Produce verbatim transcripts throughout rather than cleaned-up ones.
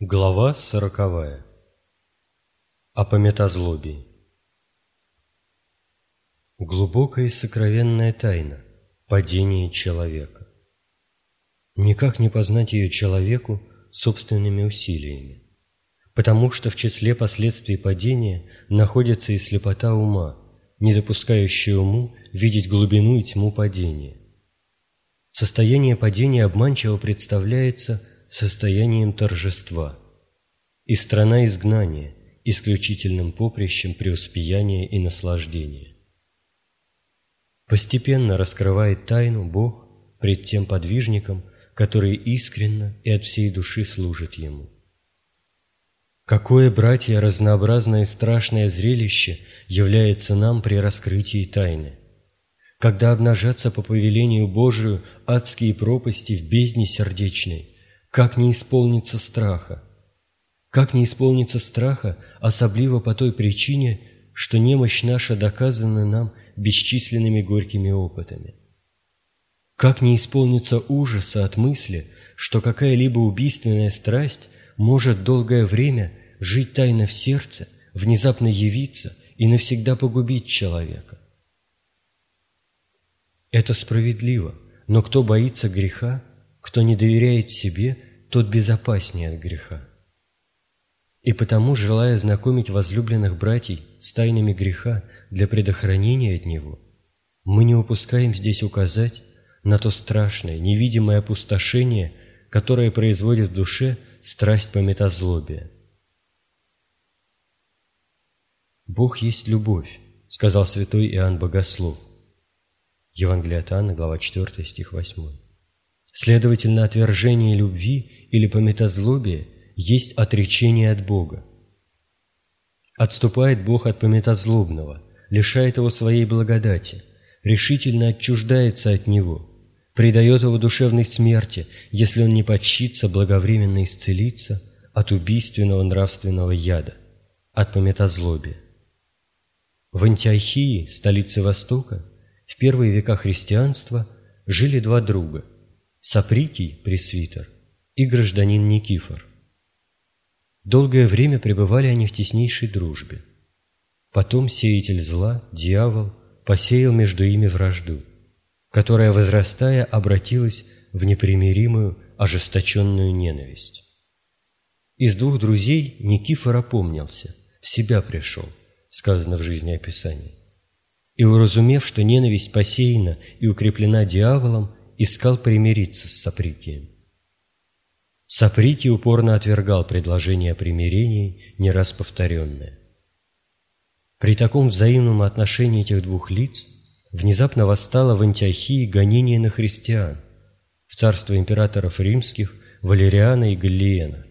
Глава сороковая. О пометозлобии. Глубокая и сокровенная тайна – падение человека. Никак не познать ее человеку собственными усилиями, потому что в числе последствий падения находится и слепота ума, не допускающая уму видеть глубину и тьму падения. Состояние падения обманчиво представляется состоянием торжества, и страна изгнания – исключительным поприщем преуспеяния и наслаждения. Постепенно раскрывает тайну Бог пред тем подвижником, который искренно и от всей души служит Ему. Какое, братья, разнообразное и страшное зрелище является нам при раскрытии тайны, когда обнажатся по повелению Божию адские пропасти в бездне сердечной. Как не исполнится страха? Как не исполнится страха, особливо по той причине, что немощь наша доказана нам бесчисленными горькими опытами? Как не исполнится ужаса от мысли, что какая-либо убийственная страсть может долгое время жить тайно в сердце, внезапно явиться и навсегда погубить человека? Это справедливо, но кто боится греха, кто не доверяет себе, тот безопаснее от греха. И потому, желая знакомить возлюбленных братьев с тайнами греха для предохранения от него, мы не упускаем здесь указать на то страшное, невидимое опустошение, которое производит в душе страсть пометозлобия. «Бог есть любовь», — сказал святой Иоанн Богослов. Евангелие от Иоанна, глава четвёртая, стих восьмой. Следовательно, отвержение любви или пометозлобие есть отречение от Бога. Отступает Бог от пометозлобного, лишает его своей благодати, решительно отчуждается от него, предает его душевной смерти, если он не почтится благовременно исцелиться от убийственного нравственного яда, от пометозлобия. В Антиохии, столице Востока, в первые века христианства жили два друга – Саприкий, пресвитер, и гражданин Никифор. Долгое время пребывали они в теснейшей дружбе. Потом сеятель зла, дьявол, посеял между ими вражду, которая, возрастая, обратилась в непримиримую, ожесточенную ненависть. Из двух друзей Никифор опомнился, в себя пришел, сказано в жизнеописании, и, уразумев, что ненависть посеяна и укреплена дьяволом, искал примириться с Саприкием. Саприкий упорно отвергал предложение о примирении, не раз повторенное. При таком взаимном отношении этих двух лиц внезапно восстало в Антиохии гонение на христиан, в царство императоров римских Валериана и Галлиена.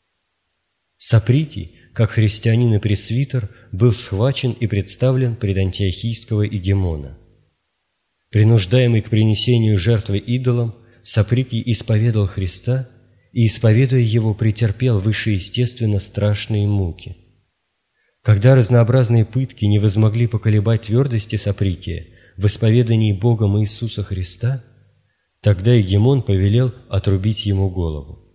Саприкий, как христианин и пресвитер, был схвачен и представлен пред антиохийского егемона. Принуждаемый к принесению жертвы идолам, Саприкий исповедал Христа и, исповедуя Его, претерпел вышеестественно страшные муки. Когда разнообразные пытки не возмогли поколебать твердости Саприкия в исповедании Богом Иисуса Христа, тогда егемон повелел отрубить ему голову.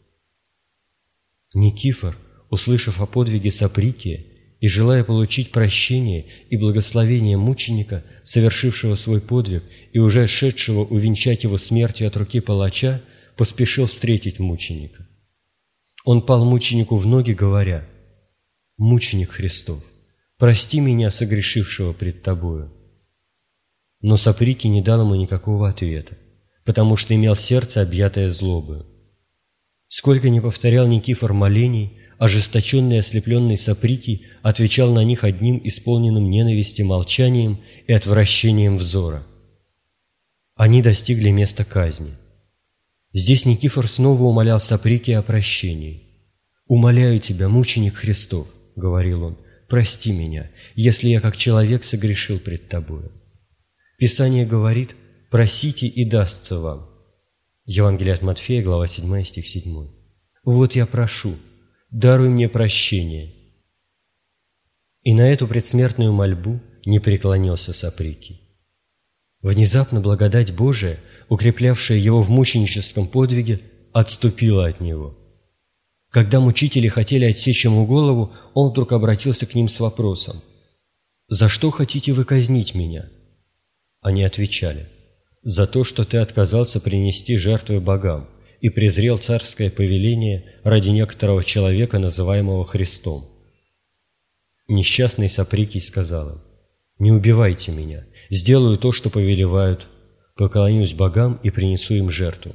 Никифор, услышав о подвиге Саприкия и желая получить прощение и благословение мученика, совершившего свой подвиг и уже шедшего увенчать его смертью от руки палача, поспешил встретить мученика. Он пал мученику в ноги, говоря: «Мученик Христов, прости меня, согрешившего пред Тобою». Но Саприкий не дал ему никакого ответа, потому что имел сердце, объятое злобою. Сколько ни повторял Никифор молений, ожесточенный и ослепленный Саприкий отвечал на них одним исполненным ненависти молчанием и отвращением взора. Они достигли места казни. Здесь Никифор снова умолял Саприкия о прощении. «Умоляю тебя, мученик Христов, — говорил он, — прости меня, если я как человек согрешил пред тобою. Писание говорит: просите, и дастся вам». Евангелие от Матфея, глава седьмая, стих седьмой. «Вот я прошу, даруй мне прощение». И на эту предсмертную мольбу не преклонился Саприкий. Внезапно благодать Божия, укреплявшая его в мученическом подвиге, отступила от него. Когда мучители хотели отсечь ему голову, он вдруг обратился к ним с вопросом: «За что хотите вы казнить меня?» Они отвечали: «За то, что ты отказался принести жертвы богам и презрел царское повеление ради некоторого человека, называемого Христом». Несчастный Саприкий сказал им: «Не убивайте меня, сделаю то, что повелевают, поклонюсь богам и принесу им жертву».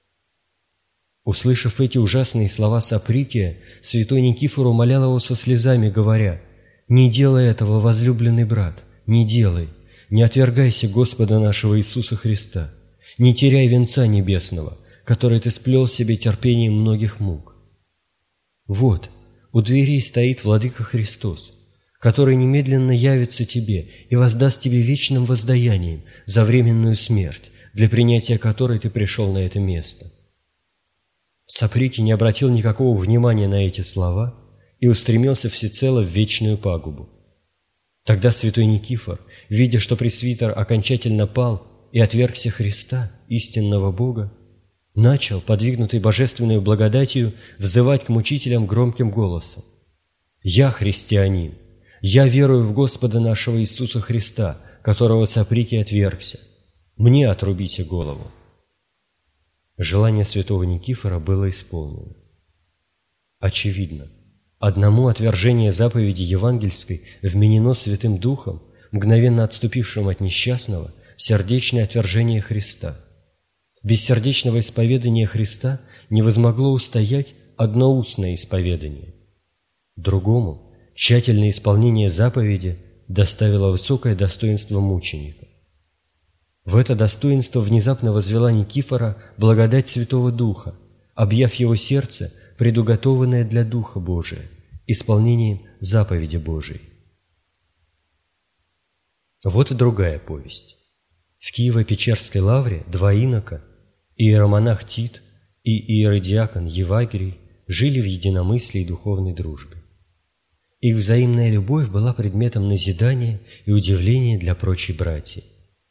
Услышав эти ужасные слова Саприкия, святой Никифор умолял его со слезами, говоря: «Не делай этого, возлюбленный брат, не делай, не отвергайся Господа нашего Иисуса Христа, не теряй венца небесного, который ты сплел себе терпением многих мук. Вот, у дверей стоит Владыка Христос, который немедленно явится тебе и воздаст тебе вечным воздаянием за временную смерть, для принятия которой ты пришел на это место». Саприкий не обратил никакого внимания на эти слова и устремился всецело в вечную пагубу. Тогда святой Никифор, видя, что пресвитер окончательно пал и отвергся Христа, истинного Бога, начал, подвигнутый божественной благодатью, взывать к мучителям громким голосом: «Я христианин, я верую в Господа нашего Иисуса Христа, которого Саприкий отвергся. Мне отрубите голову». Желание святого Никифора было исполнено. Очевидно, одному отвержение заповеди евангельской вменено Святым Духом, мгновенно отступившим от несчастного, в сердечное отвержение Христа. Без сердечного исповедания Христа не возмогло устоять одно устное исповедание. Другому тщательное исполнение заповеди доставило высокое достоинство мученика. В это достоинство внезапно возвела Никифора благодать Святого Духа, объяв его сердце, предуготованное для Духа Божия, исполнением заповеди Божией. Вот и другая повесть. В Киево-Печерской лавре два инока, иеромонах Тит и иеродиакон Евагрий, жили в единомыслии и духовной дружбе. Их взаимная любовь была предметом назидания и удивления для прочей братьев.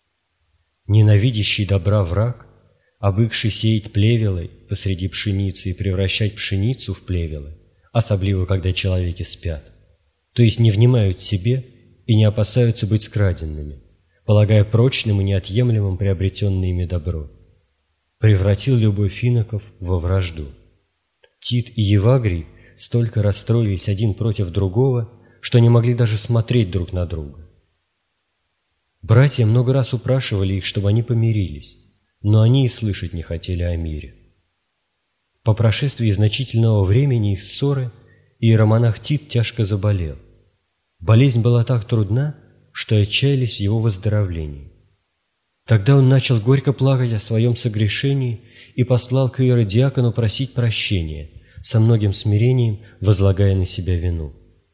Ненавидящий добра враг, обыкший сеять плевелой посреди пшеницы и превращать пшеницу в плевелы, особливо когда человеки спят, то есть не внимают себе и не опасаются быть скраденными, полагая прочным и неотъемлемым приобретенное ими добро, превратил любовь иноков во вражду. Тит и Евагрий столько расстроились один против другого, что не могли даже смотреть друг на друга. Братья много раз упрашивали их, чтобы они помирились, но они и слышать не хотели о мире. По прошествии значительного времени их ссоры иеромонах Тит тяжко заболел. Болезнь была так трудна, что отчаялись в его выздоровлении. Тогда он начал горько плакать о своем согрешении и послал к иеродиакону просить прощения, со многим смирением возлагая на себя вину.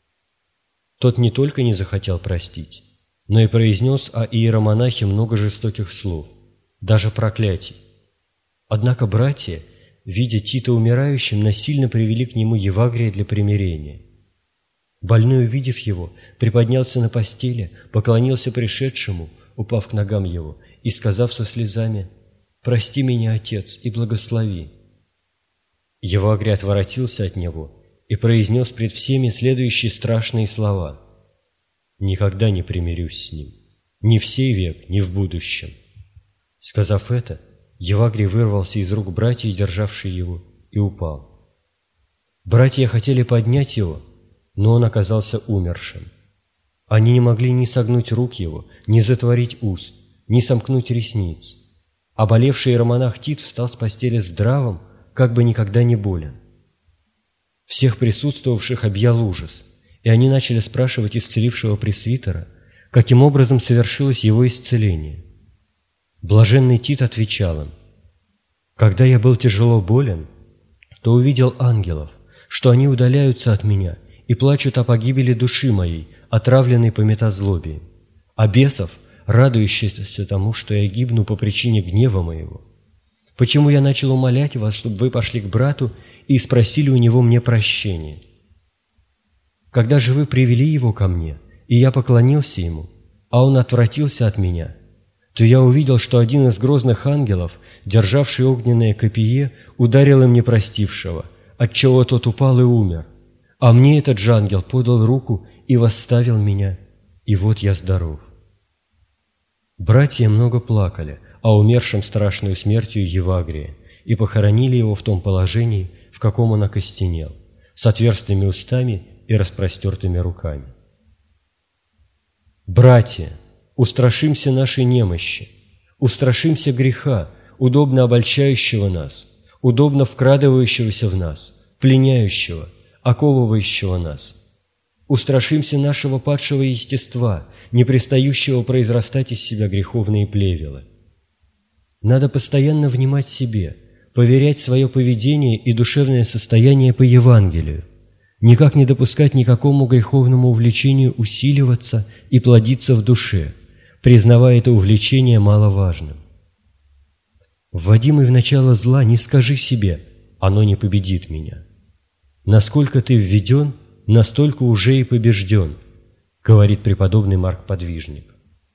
Тот не только не захотел простить, но и произнес о иеромонахе много жестоких слов, даже проклятий. Однако братья, видя Тита умирающим, насильно привели к нему Евагрия для примирения. Больной, увидев его, приподнялся на постели, поклонился пришедшему, упав к ногам его, и, сказав со слезами: «Прости меня, Отец, и благослови». Евагрий отворотился от него и произнес пред всеми следующие страшные слова: «Никогда не примирюсь с ним, ни в сей век, ни в будущем». Сказав это, Евагрий вырвался из рук братьев, державших его, и упал. Братья хотели поднять его, но он оказался умершим. Они не могли ни согнуть рук его, ни затворить уст, ни сомкнуть ресниц. А болевший иеромонах Тит встал с постели здравым, как бы никогда не болен. Всех присутствовавших объял ужас, и они начали спрашивать исцелившего пресвитера, каким образом совершилось его исцеление. Блаженный Тит отвечал им: «Когда я был тяжело болен, то увидел ангелов, что они удаляются от меня и плачут о погибели души моей, отравленной по метазлобии, а бесов, радующихся тому, что я гибну по причине гнева моего. Почему я начал умолять вас, чтобы вы пошли к брату и спросили у него мне прощения? Когда же вы привели его ко мне, и я поклонился ему, а он отвратился от меня, то я увидел, что один из грозных ангелов, державший огненное копье, ударил им непростившего, отчего тот упал и умер, а мне этот же ангел подал руку и восставил меня, и вот я здоров». Братья много плакали о умершем страшную смертью Евагрия и похоронили его в том положении, в каком он окостенел, с отверстыми устами и распростертыми руками. «Братья, устрашимся нашей немощи, устрашимся греха, удобно обольщающего нас, удобно вкрадывающегося в нас, пленяющего, оковывающего нас. Устрашимся нашего падшего естества, не пристающего произрастать из себя греховные плевелы. Надо постоянно внимать себе, поверять свое поведение и душевное состояние по Евангелию, никак не допускать никакому греховному увлечению усиливаться и плодиться в душе, признавая это увлечение маловажным. Вводимый в начало зла, не скажи себе: «Оно не победит меня». Насколько ты введен, настолько уже и побежден, говорит преподобный Марк Подвижник.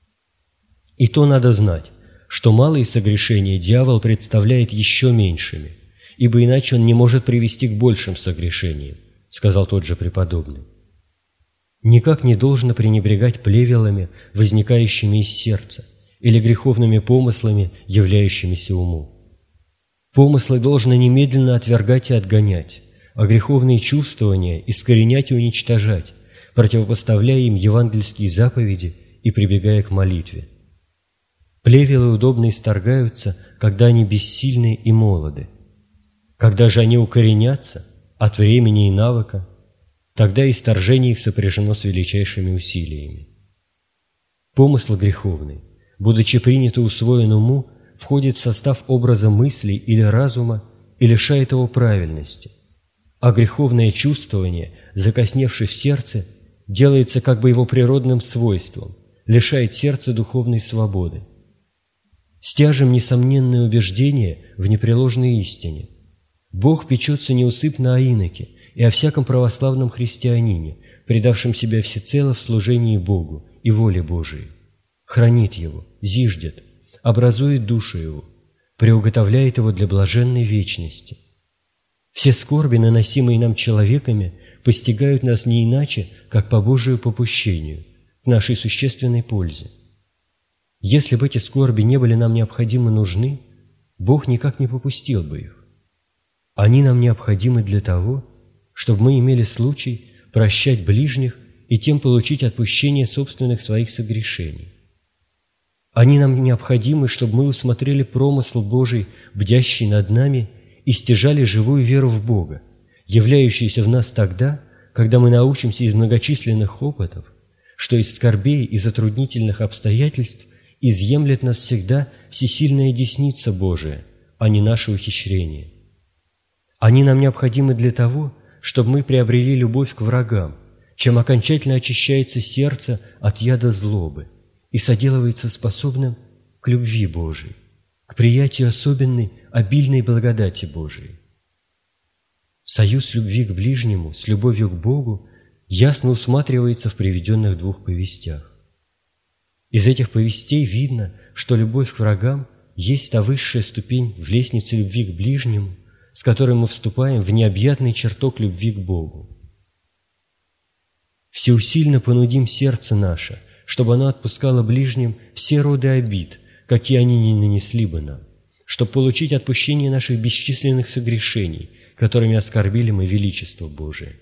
И то надо знать, что малые согрешения дьявол представляет еще меньшими, ибо иначе он не может привести к большим согрешениям, сказал тот же преподобный. Никак не должно пренебрегать плевелами, возникающими из сердца, или греховными помыслами, являющимися уму. Помыслы должно немедленно отвергать и отгонять, а греховные чувствования искоренять и уничтожать, противопоставляя им евангельские заповеди и прибегая к молитве. Плевелы удобно исторгаются, когда они бессильны и молоды. Когда же они укоренятся от времени и навыка, тогда исторжение их сопряжено с величайшими усилиями. Помысл греховный, будучи принят и усвоен уму, входит в состав образа мыслей или разума и лишает его правильности, а греховное чувствование, закосневшее в сердце, делается как бы его природным свойством, лишает сердца духовной свободы. Стяжем несомненное убеждение в непреложной истине. Бог печется неусыпно о иноке и о всяком православном христианине, предавшем себя всецело в служении Богу и воле Божией. Хранит его, зиждет, образует душу его, приуготовляет его для блаженной вечности. Все скорби, наносимые нам человеками, постигают нас не иначе, как по Божию попущению, к нашей существенной пользе. Если бы эти скорби не были нам необходимо нужны, Бог никак не попустил бы их. Они нам необходимы для того, чтобы мы имели случай прощать ближних и тем получить отпущение собственных своих согрешений. Они нам необходимы, чтобы мы усмотрели промысл Божий, бдящий над нами, и стяжали живую веру в Бога, являющуюся в нас тогда, когда мы научимся из многочисленных опытов, что из скорбей и затруднительных обстоятельств изъемлет нас всегда всесильная десница Божия, а не наше ухищрение. Они нам необходимы для того, чтобы мы приобрели любовь к врагам, чем окончательно очищается сердце от яда злобы и соделывается способным к любви Божией, к приятию особенной, обильной благодати Божией. Союз любви к ближнему с любовью к Богу ясно усматривается в приведенных двух повестях. Из этих повестей видно, что любовь к врагам есть та высшая ступень в лестнице любви к ближнему, с которой мы вступаем в необъятный чертог любви к Богу. Всеусильно понудим сердце наше, чтобы оно отпускало ближним все роды обид, какие они не нанесли бы нам, чтобы получить отпущение наших бесчисленных согрешений, которыми оскорбили мы величество Божие.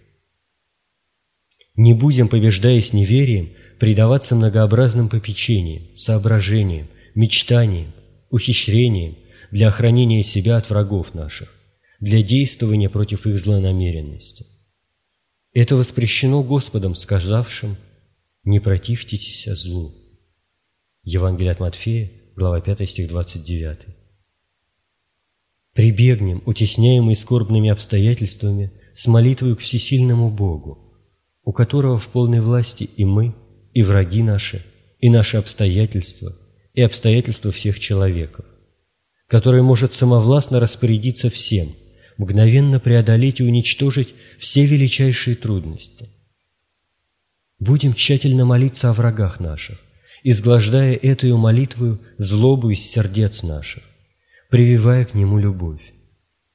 Не будем, побеждаясь неверием, предаваться многообразным попечениям, соображениям, мечтаниям, ухищрениям для охранения себя от врагов наших, для действования против их злонамеренности. Это воспрещено Господом, сказавшим: «Не противьтесь злу». Евангелие от Матфея, глава пятая, стих двадцать девятый. Прибегнем, утесняемые скорбными обстоятельствами, с молитвой к всесильному Богу, у которого в полной власти и мы, и враги наши, и наши обстоятельства, и обстоятельства всех человеков, который может самовластно распорядиться всем, мгновенно преодолеть и уничтожить все величайшие трудности. Будем тщательно молиться о врагах наших, изглаждая этою молитвою злобу из сердец наших, прививая к нему любовь.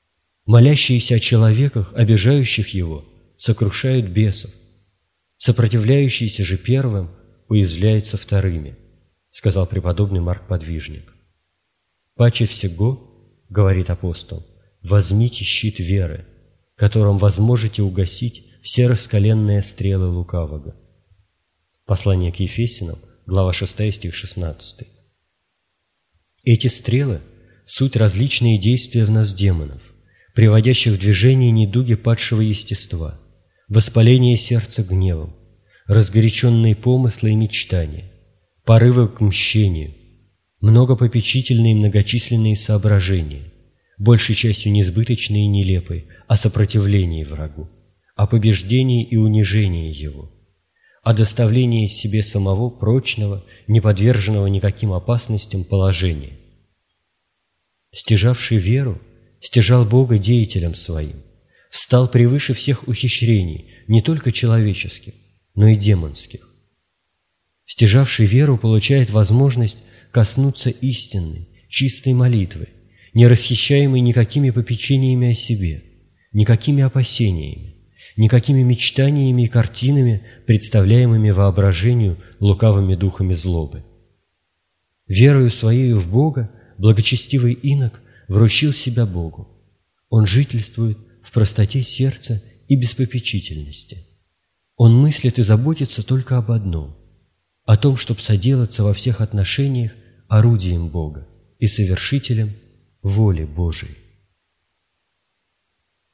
Молящиеся о человеках, обижающих его, сокрушают бесов. Сопротивляющийся же первым уязвляется вторыми, сказал преподобный Марк Подвижник. Паче всего, говорит апостол, возьмите щит веры, которым возможете угасить все раскаленные стрелы лукавого. Послание к Ефесянам, глава шестая, стих шестнадцатый. Эти стрелы – суть различные действия в нас демонов, приводящих в движение недуги падшего естества, воспаление сердца гневом, разгоряченные помыслы и мечтания, порывы к мщению, многопопечительные и многочисленные соображения, большей частью несбыточные и нелепые, о сопротивлении врагу, о побеждении и унижении его, о доставлении себе самого прочного, не подверженного никаким опасностям положения. Стяжавший веру, стяжал Бога деятелем своим, встал превыше всех ухищрений, не только человеческих, но и демонских. Стяжавший веру получает возможность коснуться истинной, чистой молитвы, не расхищаемой никакими попечениями о себе, никакими опасениями, никакими мечтаниями и картинами, представляемыми воображению лукавыми духами злобы. Верою своею в Бога благочестивый инок вручил себя Богу. Он жительствует в простоте сердца и беспопечительности. Он мыслит и заботится только об одном – о том, чтобы соделаться во всех отношениях орудием Бога и совершителем воли Божией.